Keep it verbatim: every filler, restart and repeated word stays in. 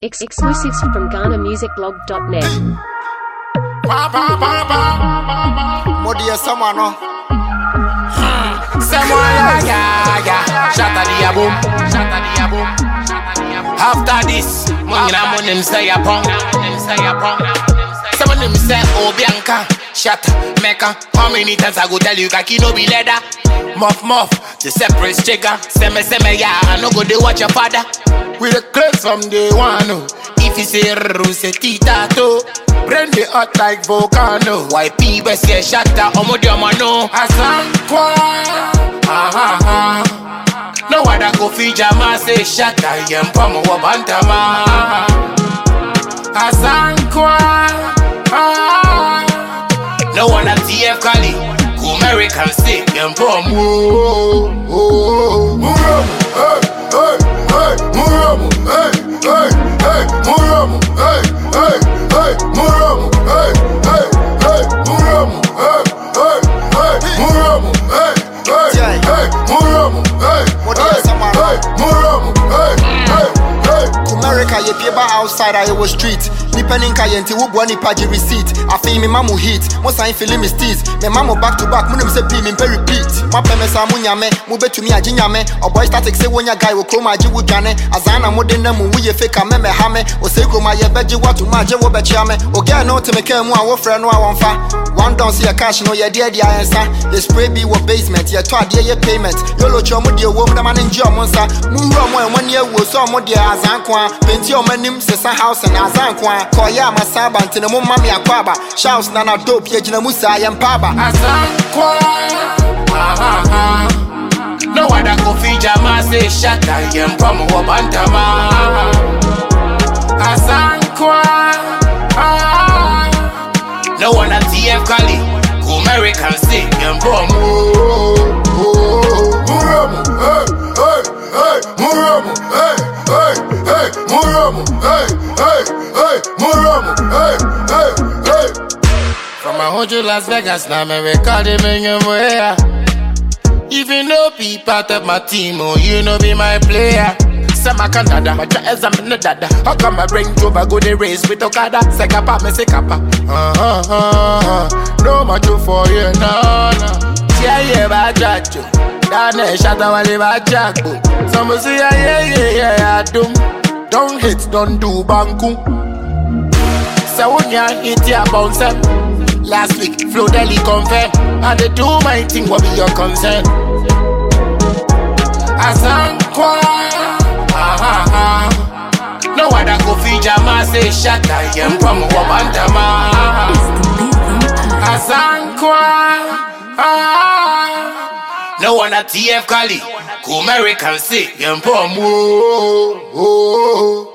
Ex exclusives from Ghana Music Blog dot net. Modia Samano. Someone, yeah, yeah. Shatta the boom, shatta the boom, shatta the boom. After this, Mungina Munim say a pong, say a pong. Someone them say, oh Bianca, shatta, Mecca. How many times I go tell you, Kaki no be leather? Muff, muff, the separate chicken. Seme, seme, yeah, I no go they watch your father. We the clothes from day one, oh. If you say ruse tita to brain the hot like volcano. Why people say shatta omodio mano asankwa. Ah ah ah. No other go fijama say shatta yempamo wabantama. Asankwa. Ah. No one at T F Kali. Go American say yempamo. Oh oh. Hey hey Muramu, hey, hey, hey, Muramu, hey, hey, hey, Muramu, hey, hey, hey, Muramu, hey, hey, hey, Muramu, hey, hey, hey, Muramu, hey, hey, hey, Muramu, hey, hey, hey. America, ye pieba outside, I was street. Nipeninka yenti wubu ni paji receipt. I feel me mamu hit. Most I feeling me steez. Me mamu back to back. Munim se be me very repeat. My peme sa munyame. Mube to me a jinyame. Or boy static say when ya guy will chroma ji wujane. Azana modena mu we fake a meme hame. O se chroma ye beji watu maje wo bechame. O get no to me ke mu a wo friend no a wonfa. One don't see a cash no ye dear dia answer. The spray be wo basement. Ye to adie ye payment. Yolo chomo die wo na man enjoy monsa. Mu ro mo e one year wo so mo die azankwa. Penti o manim sesa house na azankwa. Koya masaba ntine mu mami akwaba. Shouts na na dope ye jina musa yempaba. Asankwa. Ah ah ah. No other go fijama say shatta yempamo wabantama. Asankwa. Ah. No one at T F Kali. Go American say yempamo. Muramu, hey, hey, hey, Muramu, hey, hey, hey, Muramu, hey, hey, hey, Muramu, hey, hey, hey. From a hundred Las Vegas, now me record him in your way. If you know be part of my team, oh, you know be my player. Sama Canada, my child I'm in the dada. How come I bring Joba go the race with Okada? Sekapa, me sekapa. Uh uh uh. No much for you, no no. Yeah yeah, ba jajo. Dane shata wale ba jago. Some say yeah yeah yeah yeah dum. Don't hit, don't do banku. So when ya hit ya bounce em. Last week, Flo Deli confirm. I dey do my thing, what be your concern? Asankwa. Ah ah ah. No other go fijama say shatta yempamo wabantama. Asankwa. Ah. No one at T F Kali. Go American say yempamo. Oh.